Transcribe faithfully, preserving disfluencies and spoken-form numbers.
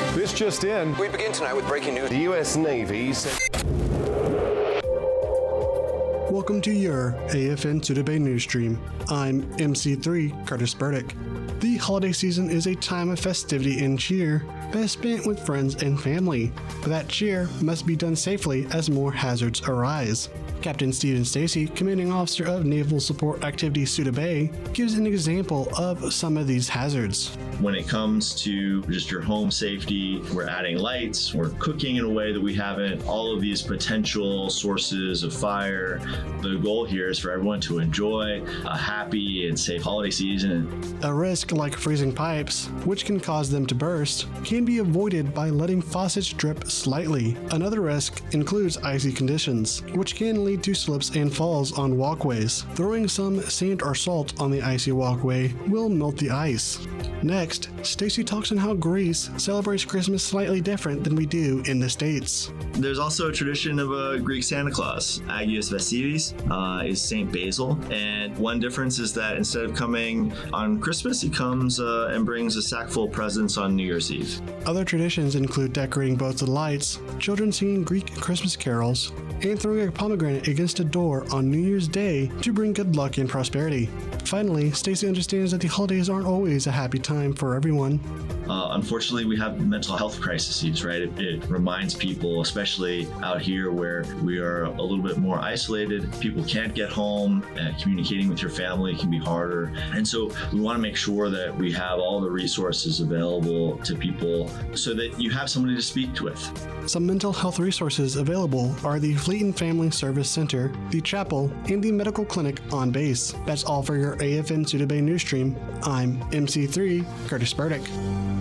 This just in. We begin tonight with breaking news. The U S Navy said... Welcome to your A F N Suda Bay news stream. I'm M C three, Curtis Burdick. The holiday season is a time of festivity and cheer, best spent with friends and family. But that cheer must be done safely as more hazards arise. Captain Stephen Stacy, Commanding Officer of Naval Support Activity Suda Bay, gives an example of some of these hazards. When it comes to just your home safety, we're adding lights, we're cooking in a way that we haven't, all of these potential sources of fire. The goal here is for everyone to enjoy a happy and safe holiday season. A risk like freezing pipes, which can cause them to burst, can be avoided by letting faucets drip slightly. Another risk includes icy conditions, which can lead to slips and falls on walkways. Throwing some sand or salt on the icy walkway will melt the ice. Next, Stacy talks on how Greece celebrates Christmas slightly different than we do in the States. There's also a tradition of a Greek Santa Claus. Agios Vasilis uh, is Saint Basil, and one difference is that instead of coming on Christmas, he comes uh, and brings a sack full of presents on New Year's Eve. Other traditions include decorating boats with lights, children singing Greek Christmas carols, and throwing a pomegranate against a door on New Year's Day to bring good luck and prosperity. Finally, Stacy understands that the holidays aren't always a happy time for everyone. Uh, unfortunately, we have mental health crises, right? It, it reminds people, especially out here where we are a little bit more isolated, people can't get home, uh, communicating with your family can be harder. And so we want to make sure that we have all the resources available to people so that you have somebody to speak with. Some mental health resources available are the Fleet and Family Service Center, the Chapel, and the Medical Clinic on base. That's all for your A F N Suda Bay news stream. I'm M C three, Curtis Burdick.